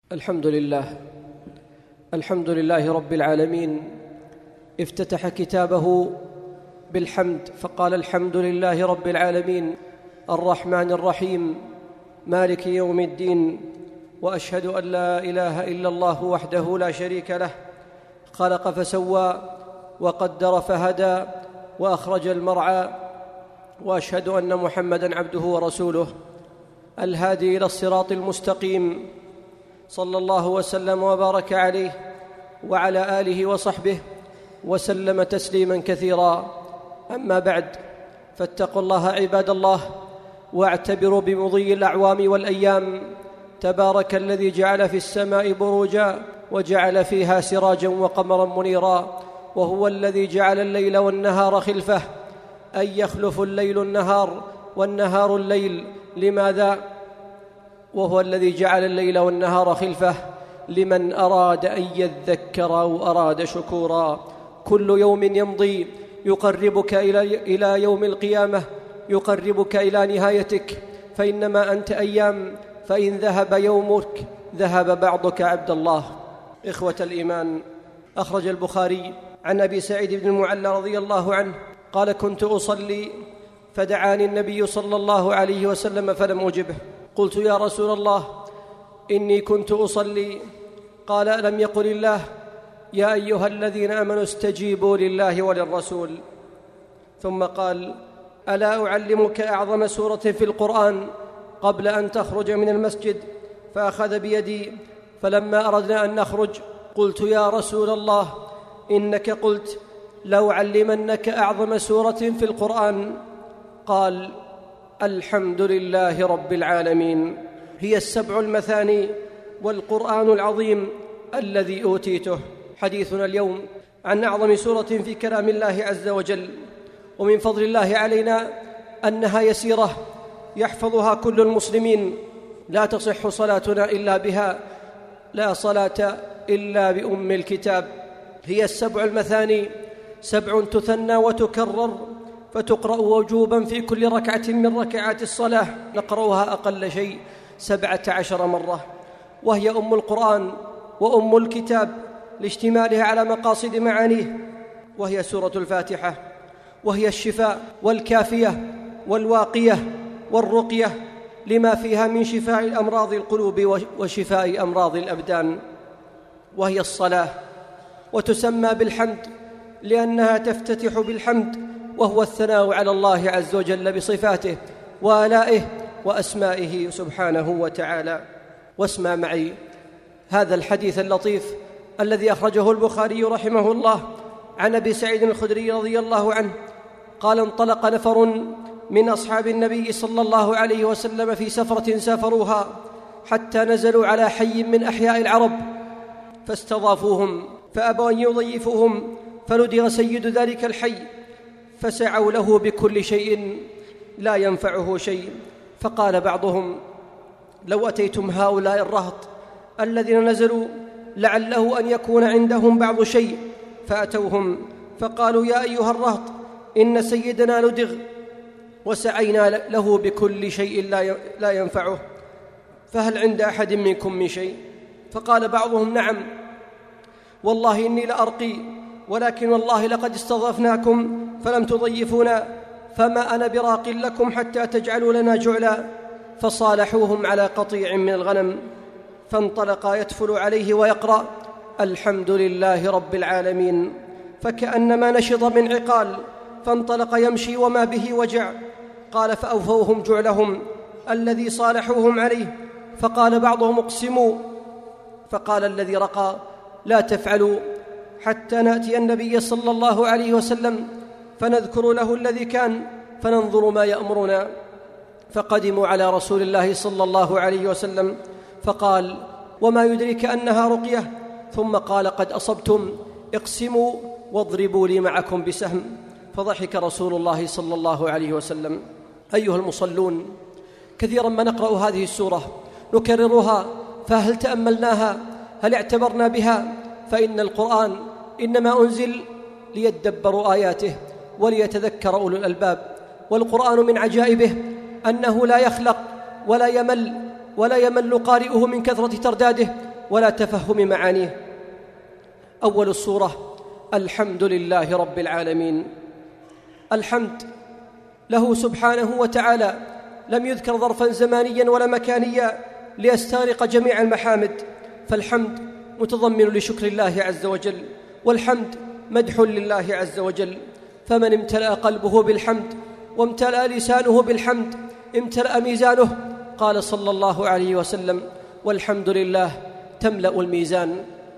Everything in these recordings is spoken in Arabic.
الحمد لله رب العالمين. افتتح كتابه بالحمد فقال: الحمد لله رب العالمين الرحمن الرحيم مالك يوم الدين، وأشهد أن لا إله إلا الله وحده لا شريك له، خلق فسوى وقدر فهدى وأخرج المرعى، وأشهد أن محمدًا عبده ورسوله الهادي إلى الصراط المستقيم، صلى الله وسلم وبارك عليه وعلى آله وصحبه وسلم تسليما كثيرا. أما بعد، فاتقوا الله عباد الله، واعتبروا بمضي الأعوام والأيام. تبارك الذي جعل في السماء بروجا وجعل فيها سراجا وقمرا منيرا، وهو الذي جعل الليل والنهار خلفة، أي يخلف الليل النهار والنهار الليل. لماذا؟ وهو الذي جعل الليل والنهار خلفة لمن أراد أن يذكر أو أراد شكورا. كل يوم يمضي يقربك إلى يوم القيامة، يقربك إلى نهايتك، فإنما أنت أيام، فإن ذهب يومك ذهب بعضك عبد الله. إخوة الإيمان، أخرج البخاري عن أبي سعيد بن المعلى رضي الله عنه قال: كنت أصلي فدعاني النبي صلى الله عليه وسلم فلم أجبه، قلت: يا رسول الله، إني كنت أصلي. قال: ألم يقل الله: يا أيها الذين آمنوا استجيبوا لله وللرسول؟ ثم قال: ألا أعلمك أعظم سورة في القرآن قبل أن تخرج من المسجد؟ فأخذ بيدي، فلما أردنا أن نخرج قلت: يا رسول الله، إنك قلت لأعلمنك أعظم سورة في القرآن. قال: الحمد لله رب العالمين، هي السبع المثاني والقرآن العظيم الذي أوتيته. حديثنا اليوم عن أعظم سورة في كلام الله عز وجل، ومن فضل الله علينا أنها يسيرة يحفظها كل المسلمين، لا تصح صلاتنا إلا بها، لا صلاة إلا بأم الكتاب. هي السبع المثاني، 7 تثنى وتكرر، فتقرأ وجوبا في كل ركعة من ركعات الصلاة، نقرأها أقل شيء 17 مرة، وهي أم القرآن وأم الكتاب لاشتمالها على مقاصد معانيه. وهي سورة الفاتحة، وهي الشفاء والكافية والواقية والرقية لما فيها من شفاء أمراض القلوب وشفاء أمراض الأبدان. وهي الصلاة، وتسمى بالحمد لأنها تفتتح بالحمد، وهو الثناء على الله عز وجل بصفاته وآلائه وأسمائه سبحانه وتعالى. واسمع معي هذا الحديث اللطيف الذي أخرجه البخاري رحمه الله عن أبي سعيد الخدري رضي الله عنه قال: انطلق نفر من أصحاب النبي صلى الله عليه وسلم في سفرة سافروها، حتى نزلوا على حي من أحياء العرب، فاستضافوهم فأبوا أن يضيفوهم، فلدغ سيد ذلك الحي، فسعوا له بكل شيء لا ينفعه شيء. فقال بعضهم: لو أتيتم هؤلاء الرهط الذين نزلوا لعله أن يكون عندهم بعض شيء. فأتوهم فقالوا: يا أيها الرهط، إن سيدنا لدغ وسعينا له بكل شيء لا ينفعه، فهل عند أحد منكم من شيء؟ فقال بعضهم: نعم، والله إني لأرقي، ولكن والله لقد استضفناكم فلم تضيفونا، فما أنا براق لكم حتى تجعلوا لنا جعلا. فصالحوهم على قطيع من الغنم، فانطلق يتفل عليه ويقرأ: الحمد لله رب العالمين، فكأنما نشط من عقال، فانطلق يمشي وما به وجع. قال: فأوفوهم جعلهم الذي صالحوهم عليه. فقال بعضهم: اقسموا. فقال الذي رقى: لا تفعلوا حتى نأتي النبي صلى الله عليه وسلم فنذكر له الذي كان، فننظر ما يأمرنا. فقدموا على رسول الله صلى الله عليه وسلم، فقال: وما يدرك أنها رقية؟ ثم قال: قد أصبتم، اقسموا واضربوا لي معكم بسهم. فضحك رسول الله صلى الله عليه وسلم. أيها المصلون، كثيرا ما نقرأ هذه السورة نكررها، فهل تأملناها؟ هل اعتبرنا بها؟ فإن القرآن إنما أنزل ليدبروا آياته وليتذكر أولو الألباب. والقرآن من عجائبه أنه لا يخلق ولا يمل قارئه من كثرة ترداده، ولا تفهم معانيه. أول السورة: الحمد لله رب العالمين. الحمد له سبحانه وتعالى، لم يذكر ظرفا زمانيا ولا مكانيا ليستغرق جميع المحامد، فالحمد متضمن لشكر الله عز وجل، والحمد مدح لله عز وجل. فمن امتلأ قلبه بالحمد وامتلأ لسانه بالحمد امتلأ ميزانه. قال صلى الله عليه وسلم: والحمد لله تملأ الميزان.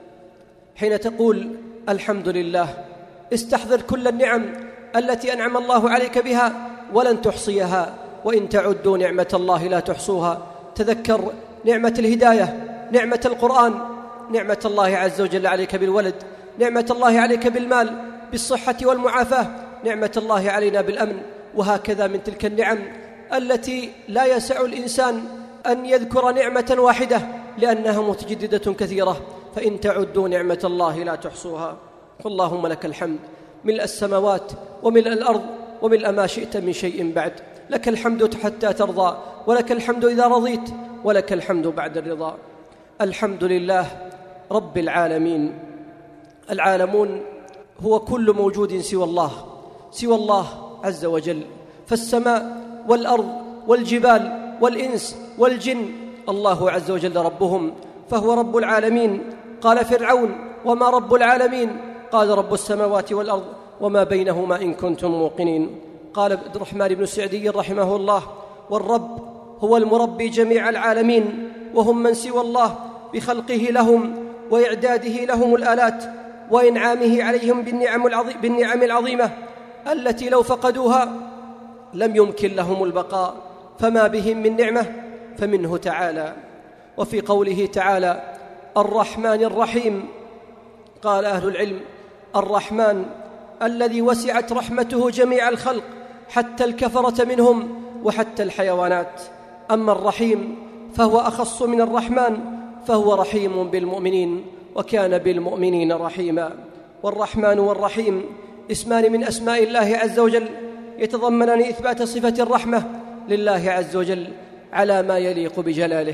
حين تقول الحمد لله استحضر كل النعم التي أنعم الله عليك بها ولن تحصيها، وإن تعدوا نعمة الله لا تحصوها. تذكر نعمة الهداية، نعمة القرآن، نعمة الله عز وجل عليك بالولد، نعمة الله عليك بالمال، بالصحة والمعافاة، نعمة الله علينا بالأمن. وهكذا من تلك النعم التي لا يسع الإنسان أن يذكر نعمة واحدة لأنها متجددة كثيرة، فإن تعدوا نعمة الله لا تحصوها. فاللهم لك الحمد ملء السماوات وملء الأرض وملء ما شئت من شيء بعد. لك الحمد حتى ترضى، ولك الحمد إذا رضيت، ولك الحمد بعد الرضا. الحمد لله رب العالمين. العالمون هو كل موجود سوى الله، سوى الله عز وجل، فالسماء والأرض والجبال والإنس والجن الله عز وجل ربهم، فهو رب العالمين. قال فرعون: وما رب العالمين؟ قال: رب السماوات والأرض وما بينهما إن كنتم موقنين. قال عبد الرحمن بن السعدي رحمه الله: والرب هو المربي جميع العالمين، وهم من سوى الله بخلقه لهم وإعداده لهم الآلات وإنعامه عليهم بالنعم العظيمة التي لو فقدوها لم يمكن لهم البقاء، فما بهم من نعمة فمنه تعالى. وفي قوله تعالى: الرحمن الرحيم، قال أهل العلم: الرحمن الذي وسعت رحمته جميع الخلق حتى الكفرة منهم وحتى الحيوانات. أما الرحيم فهو أخص من الرحمن، فهو رحيم بالمؤمنين وكان بالمؤمنين رحيما. والرحمن والرحيم اسمان من أسماء الله عز وجل يتضمنان إثبات صفة الرحمة لله عز وجل على ما يليق بجلاله.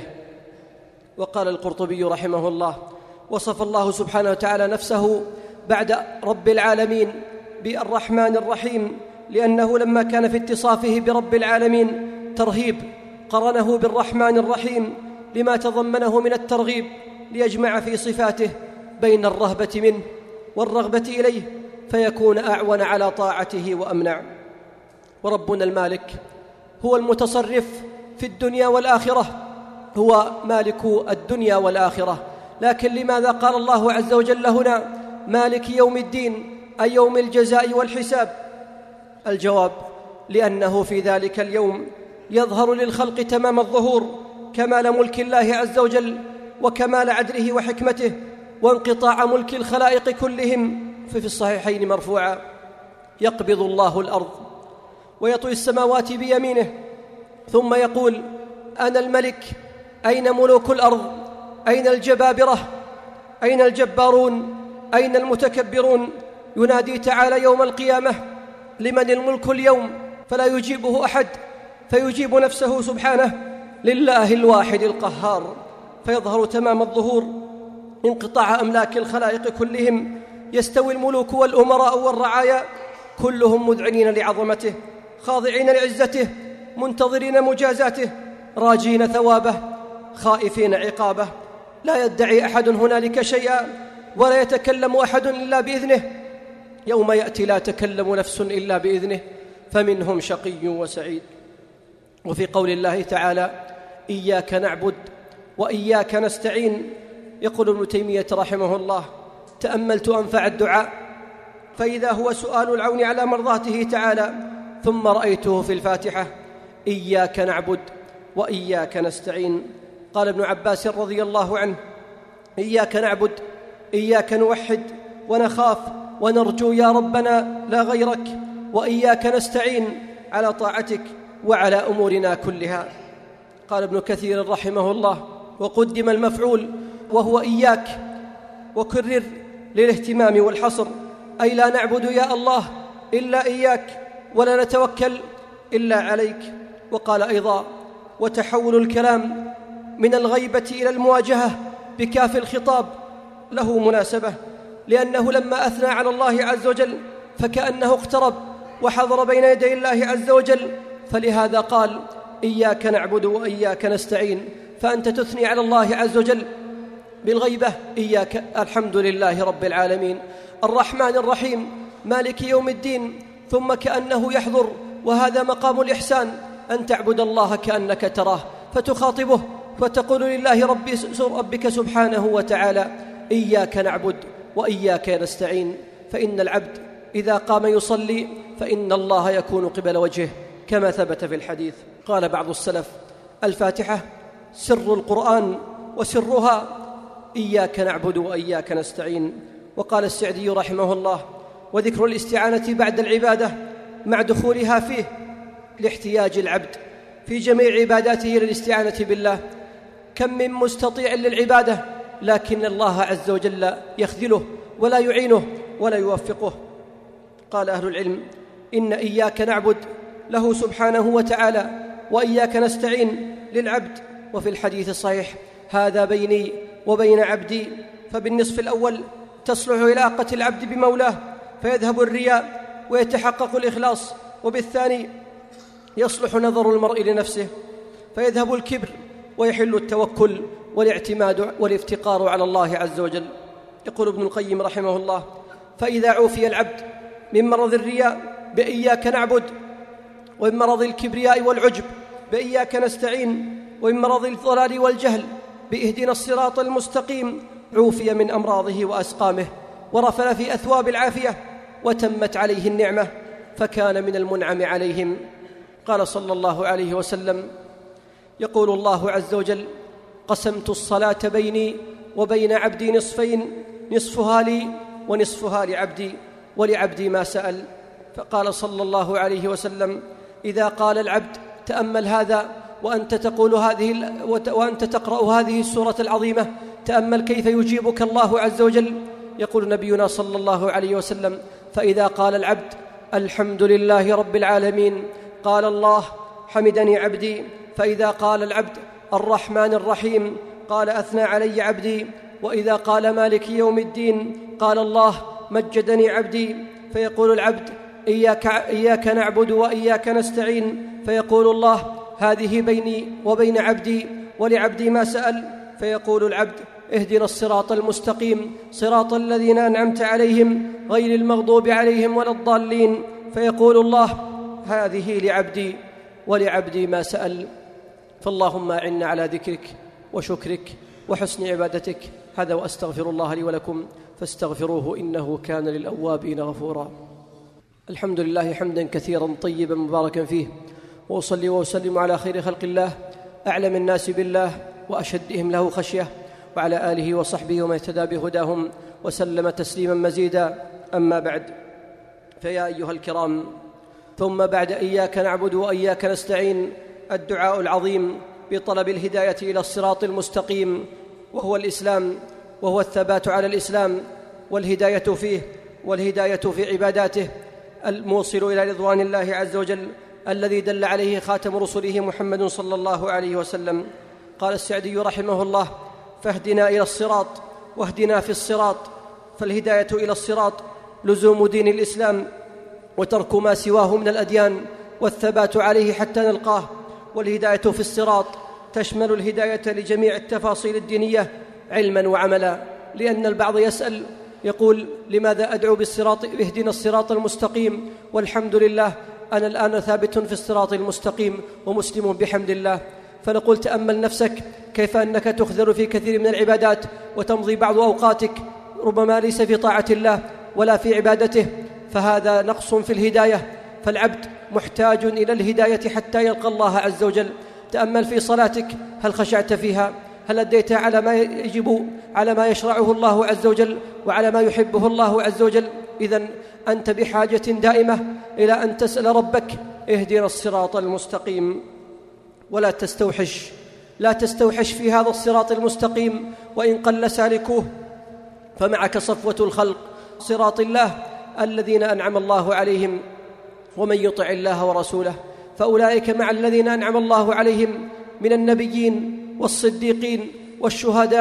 وقال القرطبي رحمه الله: وصف الله سبحانه وتعالى نفسه بعد رب العالمين بالرحمن الرحيم، لأنه لما كان في اتصافه برب العالمين ترهيب قرنه بالرحمن الرحيم لما تضمنه من الترغيب، ليجمع في صفاته بين الرهبة منه والرغبة إليه فيكون أعون على طاعته وأمنع. وربنا المالك هو المتصرف في الدنيا والآخرة، هو مالك الدنيا والآخرة. لكن لماذا قال الله عز وجل هنا مالك يوم الدين، أي يوم الجزاء والحساب؟ الجواب: لأنه في ذلك اليوم يظهر للخلق تمام الظهور كمال ملك الله عز وجل وكمال عدله وحكمته وانقطاع ملك الخلائق كلهم. في الصحيحين مرفوعا: يقبض الله الأرض ويطوي السماوات بيمينه ثم يقول: أنا الملك، أين ملوك الأرض؟ أين الجبابرة؟ أين الجبارون؟ أين المتكبرون؟ ينادي تعالى يوم القيامة: لمن الملك اليوم؟ فلا يجيبه أحد، فيجيب نفسه سبحانه: لله الواحد القهار. فيظهر تمام الظهور انقطاع أملاك الخلائق كلهم، يستوي الملوك والأمراء والرعايا كلهم مذعنين لعظمته، خاضعين لعزته، منتظرين مجازاته، راجين ثوابه، خائفين عقابه. لا يدعي أحد هنالك شيئا ولا يتكلم أحد إلا بإذنه. يوم يأتي لا تكلم نفس إلا بإذنه فمنهم شقي وسعيد. وفي قول الله تعالى: إياك نعبد وإياك نستعين، يقول ابن تيمية رحمه الله: تأملت أنفع الدعاء فإذا هو سؤال العون على مرضاته تعالى، ثم رأيته في الفاتحة: إياك نعبد وإياك نستعين. قال ابن عباس رضي الله عنه: إياك نعبد، إياك نوحد ونخاف ونرجو يا ربنا لا غيرك، وإياك نستعين على طاعتك وعلى أمورنا كلها. قال ابن كثير رحمه الله: وقدم المفعول وهو إياك، وكرر للاهتمام والحصر، أي لا نعبد يا الله إلا إياك، ولا نتوكل إلا عليك. وقال أيضا: وتحول الكلام من الغيبة إلى المواجهة بكاف الخطاب له مناسبة، لأنه لما أثنى على الله عز وجل فكأنه اقترب وحضر بين يدي الله عز وجل، فلهذا قال إياك نعبد وإياك نستعين. فأنت تثني على الله عز وجل بالغيبة، إياك الحمد لله رب العالمين الرحمن الرحيم مالك يوم الدين، ثم كأنه يحضر، وهذا مقام الإحسان، أن تعبد الله كأنك تراه، فتخاطبه فتقول لله ربك سبحانه وتعالى إياك نعبد وإياك نستعين. فإن العبد إذا قام يصلي فإن الله يكون قبل وجهه كما ثبت في الحديث. قال بعض السلف الفاتحة سر القرآن وسرها إياك نعبد وإياك نستعين. وقال السعدي رحمه الله وذكر الاستعانة بعد العبادة مع دخولها فيه لاحتياج العبد في جميع عباداته للاستعانة بالله. كم من مستطيع للعبادة لكن الله عز وجل يخذله ولا يعينه ولا يوفقه. قال أهل العلم إن إياك نعبد له سبحانه وتعالى وإياك نستعين للعبد، وفي الحديث الصحيح هذا بيني وبين عبدي. فبالنصف الأول تصلح علاقة العبد بمولاه فيذهب الرياء ويتحقق الإخلاص، وبالثاني يصلح نظر المرء لنفسه فيذهب الكبر ويحل التوكل والاعتماد والافتقار على الله عز وجل. يقول ابن القيم رحمه الله فإذا عوفي العبد من مرض الرياء بإياك نعبد، ومن مرض الكبرياء والعجب بإياك نستعين، ومن مرض الضلال والجهل بإهدنا الصراط المستقيم، عوفي من أمراضه وأسقامه ورفل في أثواب العافية وتمت عليه النعمة فكان من المنعم عليهم. قال صلى الله عليه وسلم يقول الله عز وجل قسمت الصلاة بيني وبين عبدي نصفين، نصفها لي ونصفها لعبدي ولعبدي ما سأل. فقال صلى الله عليه وسلم إذا قال العبد تأمل هذا وأنت تقرأ هذه السورة العظيمة، تأمل كيف يجيبك الله عز وجل. يقول نبينا صلى الله عليه وسلم فإذا قال العبد الحمد لله رب العالمين قال الله حمدني عبدي. فإذا قال العبد الرحمن الرحيم قال أثنى علي عبدي. وإذا قال مالك يوم الدين قال الله مجدني عبدي. فيقول العبد إياك نعبد وإياك نستعين، فيقول الله هذه بيني وبين عبدي ولعبدي ما سأل. فيقول العبد اهدنا الصراط المستقيم صراط الذين أنعمت عليهم غير المغضوب عليهم ولا الضالين. فيقول الله هذه لعبدي ولعبدي ما سأل. فاللهم أعنا على ذكرك وشكرك وحسن عبادتك. هذا وأستغفر الله لي ولكم فاستغفروه إنه كان للأوابين غفورا. الحمد لله حمدا كثيرا طيبا مباركا فيه، وأصلي وأسلم على خير خلق الله أعلم الناس بالله وأشدهم له خشية، وعلى آله وصحبه ومن اهتدى بهداهم وسلم تسليما مزيدا. أما بعد، فيا أيها الكرام، ثم بعد إياك نعبد وإياك نستعين الدعاء العظيم بطلب الهداية إلى الصراط المستقيم، وهو الإسلام، وهو الثبات على الإسلام والهداية فيه، والهداية في عباداته الموصل إلى رضوان الله عز وجل الذي دل عليه خاتم رسله محمد صلى الله عليه وسلم. قال السعدي رحمه الله فاهدنا إلى الصراط واهدنا في الصراط. فالهداية إلى الصراط لزوم دين الإسلام وترك ما سواه من الأديان والثبات عليه حتى نلقاه. والهداية في الصراط تشمل الهداية لجميع التفاصيل الدينية علما وعملا، لأن البعض يسأل يقول لماذا أدعو بالصراط اهدنا الصراط المستقيم والحمد لله أنا الآن ثابت في الصراط المستقيم ومسلم بحمد الله. فنقول تأمل نفسك كيف أنك تخذل في كثير من العبادات وتمضي بعض أوقاتك ربما ليس في طاعة الله ولا في عبادته، فهذا نقص في الهداية. فالعبد محتاج إلى الهداية حتى يلقى الله عز وجل. تأمل في صلاتك، هل خشعت فيها؟ هل أديت على ما يجب، على ما يشرعه الله عز وجل وعلى ما يحبه الله عز وجل؟ إذن أنت بحاجة دائمة إلى أن تسأل ربك اهدنا الصراط المستقيم، ولا تستوحش في هذا الصراط المستقيم وإن قل سالكوه، فمعك صفوة الخلق صراط الله الذين أنعم الله عليهم. ومن يطع الله ورسوله فأولئك مع الذين أنعم الله عليهم من النبيين والصديقين والشهداء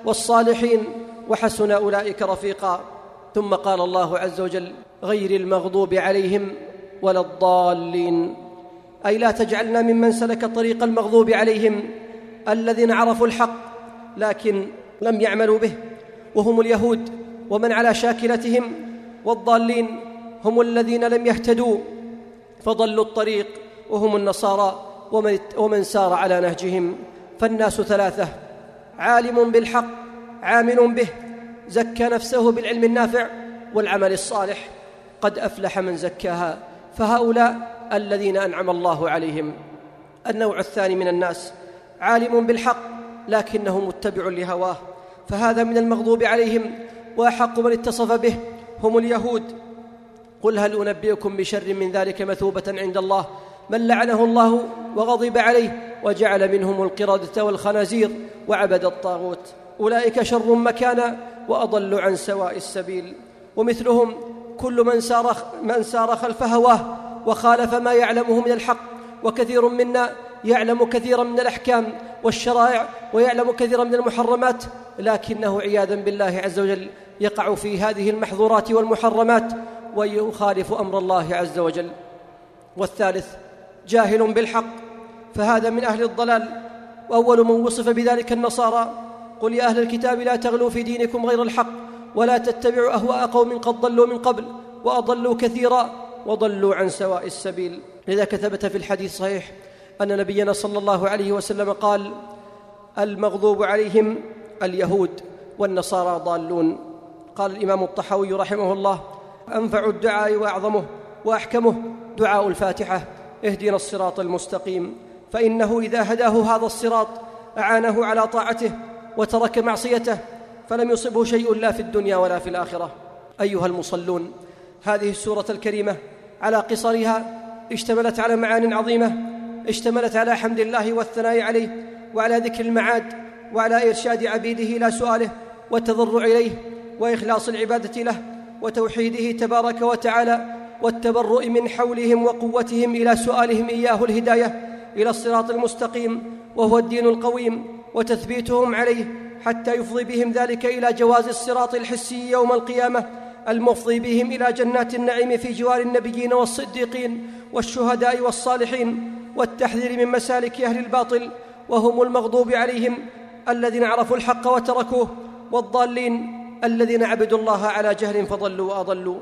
والصالحين وحسن أولئك رفيقا. ثم قال الله عز وجل: غير المغضوب عليهم ولا الضالين، أي لا تجعلنا ممن سلك طريق المغضوب عليهم الذين عرفوا الحق لكن لم يعملوا به، وهم اليهود ومن على شاكلتهم، والضالين هم الذين لم يهتدوا فضلوا الطريق، وهم النصارى ومن سار على نهجهم. فالناس ثلاثة: عالم بالحق عامل به زكى نفسه بالعلم النافع والعمل الصالح، قد أفلح من زكاها، فهؤلاء الذين أنعم الله عليهم. النوع الثاني من الناس: عالم بالحق لكنه متبع لهواه، فهذا من المغضوب عليهم، وأحق من اتصف به هم اليهود. قل هل أنبئكم بشر من ذلك مثوبة عند الله من لعنه الله وغضب عليه وجعل منهم القردة والخنازير وعبد الطاغوت، أولئك شر مكانا وأضل عن سواء السبيل. ومثلهم كل من سار خلف هواه وخالف ما يعلمه من الحق، وكثير منا يعلم كثيرا من الأحكام والشرائع ويعلم كثيرا من المحرمات، لكنه عياذا بالله عز وجل يقع في هذه المحظورات والمحرمات ويخالف أمر الله عز وجل. والثالث: جاهل بالحق، فهذا من أهل الضلال، وأول من وصف بذلك النصارى: قل يا أهل الكتاب لا تغلوا في دينكم غير الحق ولا تتبعوا أهواء قوم قد ضلوا من قبل وأضلوا كثيرا وضلوا عن سواء السبيل. لذلك ثبت في الحديث الصحيح أن نبينا صلى الله عليه وسلم قال: المغضوب عليهم اليهود والنصارى ضالون. قال الإمام الطحاوي رحمه الله: أنفع الدعاء وأعظمه وأحكمه دعاء الفاتحة: اهدنا الصراط المستقيم، فإنه إذا هداه هذا الصراط أعانه على طاعته وترك معصيته، فلم يصبه شيء لا في الدنيا ولا في الآخرة. أيها المصلون، هذه السورة الكريمة على قصرها اشتملت على معان عظيمة، اشتملت على حمد الله والثناء عليه، وعلى ذكر المعاد، وعلى إرشاد عبيده إلى سؤاله والتضرع إليه وإخلاص العبادة له وتوحيده تبارك وتعالى، والتبرؤ من حولهم وقوتهم إلى سؤالهم إياه الهداية إلى الصراط المستقيم وهو الدين القويم، وتثبيتهم عليه حتى يفضي بهم ذلك إلى جواز الصراط الحسي يوم القيامة المفضي بهم إلى جنات النعيم في جوار النبيين والصديقين والشهداء والصالحين، والتحذير من مسالك أهل الباطل وهم المغضوب عليهم الذين عرفوا الحق وتركوه، والضالين الذين عبدوا الله على جهل فضلوا وأضلوا.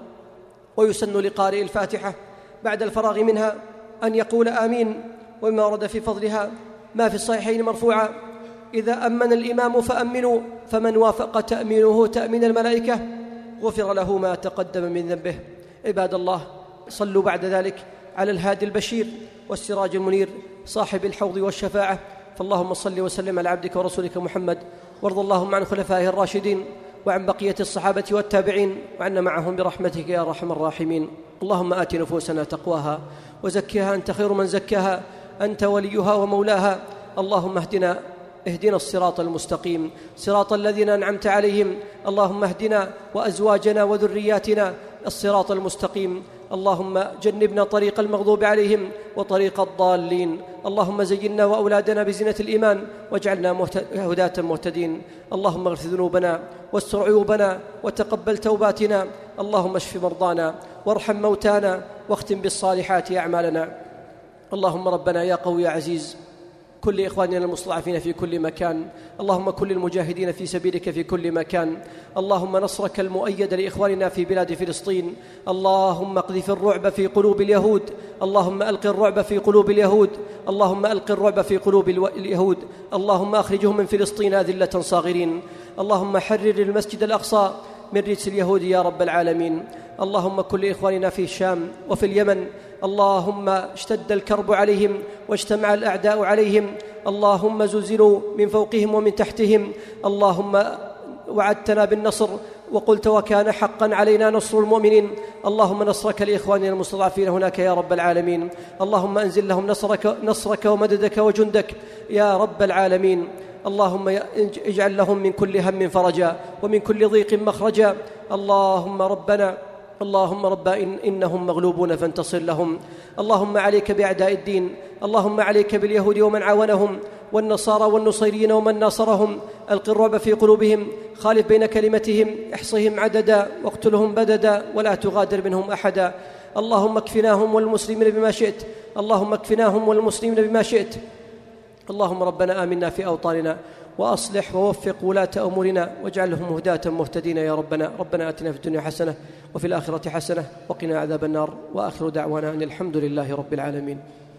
ويسن لقارئ الفاتحة بعد الفراغ منها أن يقول آمين. وما ورد في فضلها ما في الصحيحين مرفوعا: إذا أمن الإمام فأمنوا، فمن وافق تأمينه تأمين الملائكة غفر له ما تقدم من ذنبه. عباد الله، صلوا بعد ذلك على الهادي البشير والسراج المنير صاحب الحوض والشفاعة. فاللهم صل وسلم على عبدك ورسولك محمد، وارض اللهم عن خلفائه الراشدين وعن بقية الصحابة والتابعين، وعنا معهم برحمتك يا أرحم الراحمين. اللهم آت نفوسنا تقواها وزكها أنت خير من زكاها، أنت وليها ومولاها. اللهم اهدنا الصراط المستقيم، صراط الذين أنعمت عليهم. اللهم اهدنا وأزواجنا وذرياتنا الصراط المستقيم. اللهم جنبنا طريق المغضوب عليهم وطريق الضالين. اللهم زينا وأولادنا بزينة الإيمان واجعلنا هداة مهتدين. اللهم اغفر ذنوبنا واستر عيوبنا وتقبل توباتنا. اللهم اشف مرضانا وارحم موتانا واختم بالصالحات أعمالنا. اللهم ربنا يا قوي يا عزيز كل إخواننا المستضعفين في كل مكان، اللهم كل المجاهدين في سبيلك في كل مكان، اللهم نصرك المؤيد لإخواننا في بلاد فلسطين. اللهم اقذف الرعب في قلوب اليهود، اللهم ألق الرعب في قلوب اليهود، اللهم ألق الرعب في قلوب اليهود. اللهم أخرجهم من فلسطين أذلة صاغرين. اللهم حرر المسجد الأقصى من رجس اليهود يا رب العالمين. اللهم كل إخواننا في الشام وفي اليمن، اللهم اشتد الكرب عليهم واجتمع الأعداء عليهم، اللهم زلزلوا من فوقهم ومن تحتهم. اللهم وعدتنا بالنصر وقلت وكان حقا علينا نصر المؤمنين. اللهم نصرك لإخواننا المستضعفين هناك يا رب العالمين. اللهم أنزل لهم نصرك ومددك وجندك يا رب العالمين. اللهم اجعل لهم من كل هم فرجا ومن كل ضيق مخرجا. اللهم رب إنهم مغلوبون فانتصر لهم. اللهم عليك بأعداء الدين، اللهم عليك باليهود ومن عاونهم والنصارى والنصيريين ومن ناصرهم. ألق الرعب في قلوبهم، خالف بين كلمتهم، احصهم عددا واقتلهم بددا ولا تغادر منهم أحدا. اللهم اكفناهم والمسلمين بما شئت، اللهم اكفناهم والمسلمين بما شئت. اللهم ربنا آمنا في أوطاننا وأصلح ووفق ولاة أمورنا واجعلهم هداة مهتدين يا ربنا. ربنا آتنا في الدنيا حسنة وفي الآخرة حسنة وقنا عذاب النار، وآخر دعوانا أن الحمد لله رب العالمين.